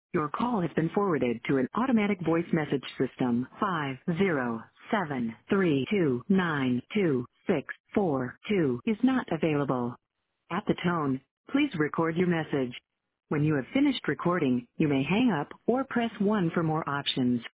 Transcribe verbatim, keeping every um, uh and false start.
Your call has been forwarded to an automatic voice message system. Five zero seven three two nine two six four two is not available. At the tone, please record your message. When you have finished recording, you may hang up or press one for more options.